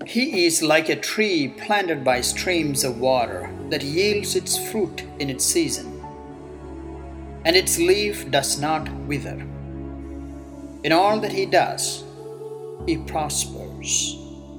He is like a tree planted by streams of water that yields its fruit in its season, and its leaf does not wither. In all that he does, he prospers.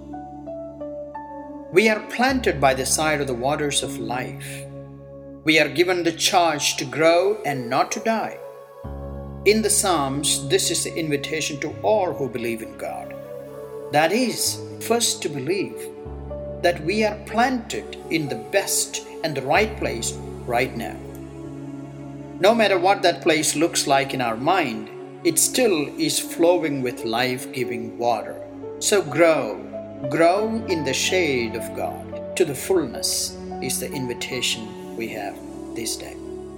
We are planted by the side of the waters of life. We are given the charge to grow and not to die. In the Psalms, this is the invitation to all who believe in God. That is, first to believe that we are planted in the best and the right place right now. No matter what that place looks like in our mind, it still is flowing with life-giving water. So grow in the shade of God to the fullness is the invitation we have this day.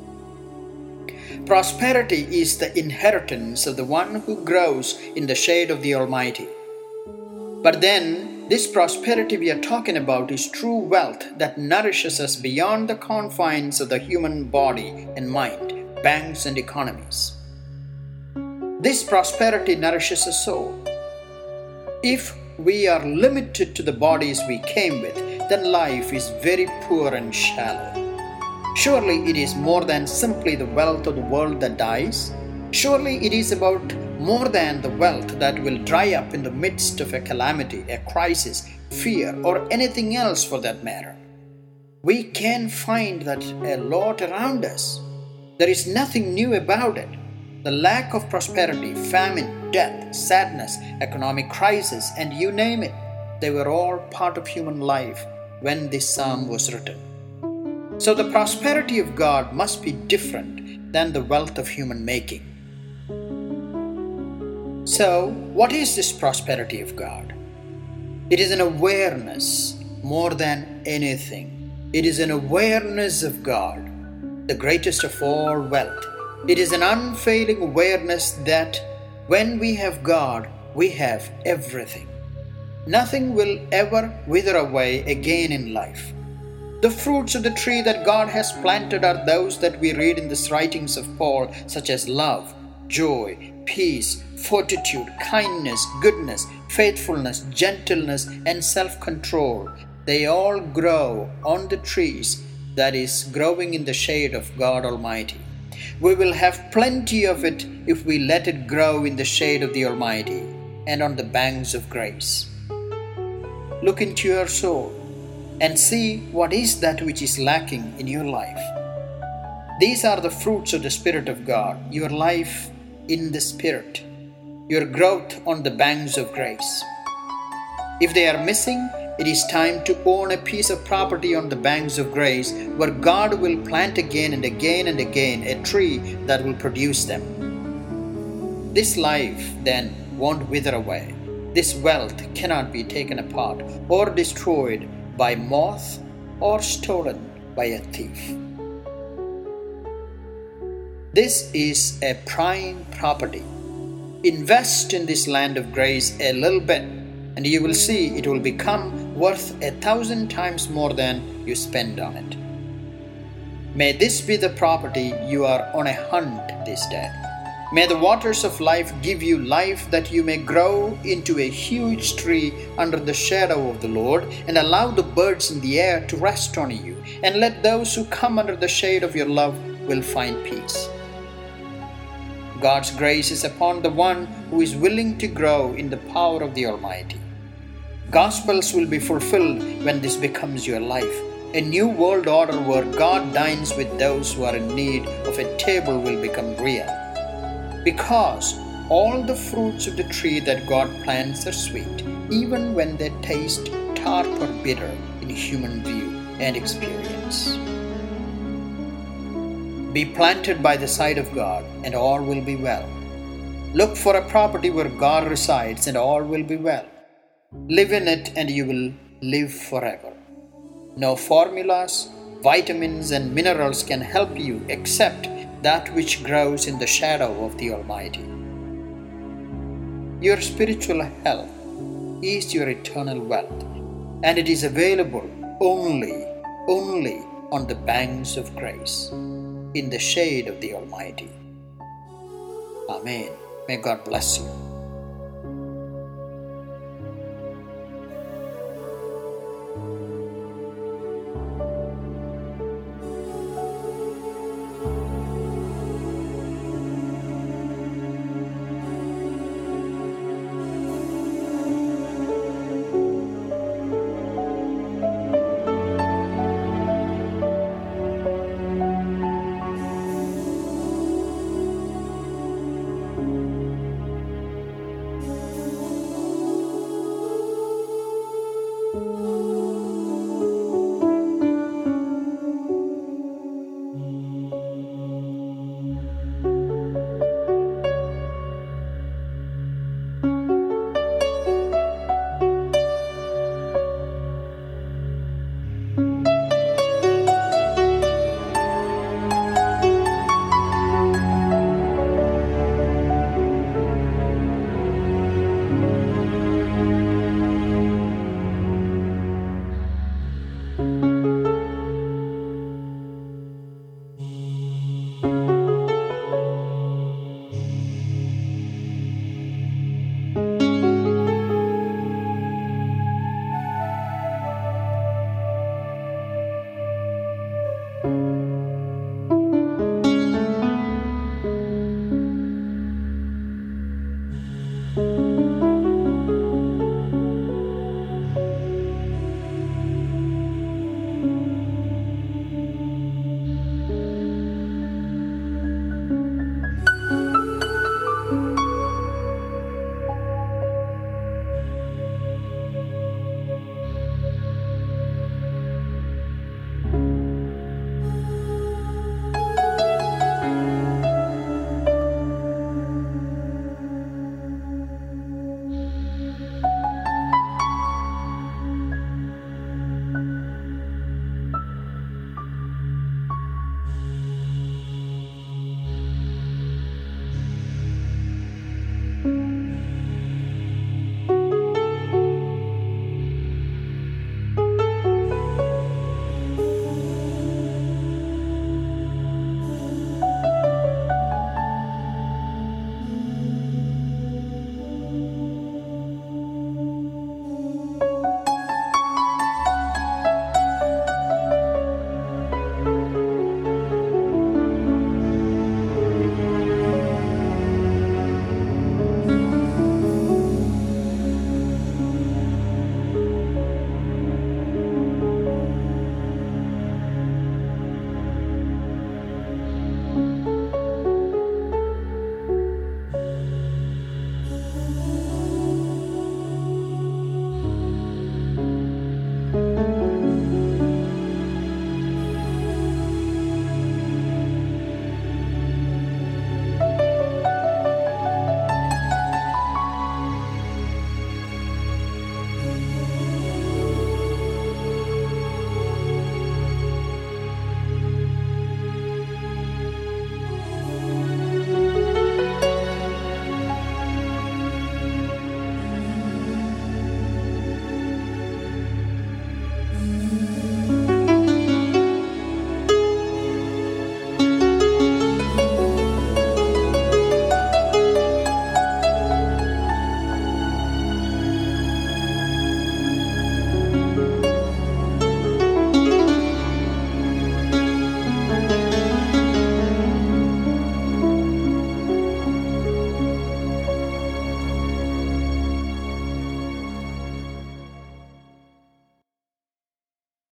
Prosperity is the inheritance of the one who grows in the shade of the Almighty. But then, this prosperity we are talking about is true wealth that nourishes us beyond the confines of the human body and mind, banks and economies. This prosperity nourishes the soul. If we are limited to the bodies we came with, then life is very poor and shallow. Surely it is more than simply the wealth of the world that dies. Surely it is about more than the wealth that will dry up in the midst of a calamity, a crisis, fear, or anything else for that matter. We can find that a lot around us. There is nothing new about it. The lack of prosperity, famine, death, sadness, economic crisis, and you name it, they were all part of human life when this psalm was written. So the prosperity of God must be different than the wealth of human making. So, what is this prosperity of God? It is an awareness more than anything. It is an awareness of God, the greatest of all wealth. It is an unfailing awareness that when we have God, we have everything. Nothing will ever wither away again in life. The fruits of the tree that God has planted are those that we read in the writings of Paul, such as love, joy, peace, fortitude, kindness, goodness, faithfulness, gentleness, and self-control. They all grow on the trees that is growing in the shade of God Almighty. We will have plenty of it if we let it grow in the shade of the Almighty and on the banks of grace. Look into your soul and see what is that which is lacking in your life. These are the fruits of the Spirit of God, your life in the Spirit, your growth on the banks of grace. If they are missing, it is time to own a piece of property on the banks of grace where God will plant again and again and again a tree that will produce them. This life then won't wither away. This wealth cannot be taken apart or destroyed by moth or stolen by a thief. This is a prime property. Invest in this land of grace a little bit, and you will see it will become worth 1,000 times more than you spend on it. May this be the property you are on a hunt this day. May the waters of life give you life that you may grow into a huge tree under the shadow of the Lord and allow the birds in the air to rest on you, and let those who come under the shade of your love will find peace. God's grace is upon the one who is willing to grow in the power of the Almighty. Gospels will be fulfilled when this becomes your life. A new world order where God dines with those who are in need of a table will become real. Because all the fruits of the tree that God plants are sweet, even when they taste tart or bitter in human view and experience. Be planted by the side of God, and all will be well. Look for a property where God resides, and all will be well. Live in it, and you will live forever. No formulas, vitamins, and minerals can help you except that which grows in the shadow of the Almighty. Your spiritual health is your eternal wealth, and it is available only on the banks of grace, in the shade of the Almighty. Amen. May God bless you.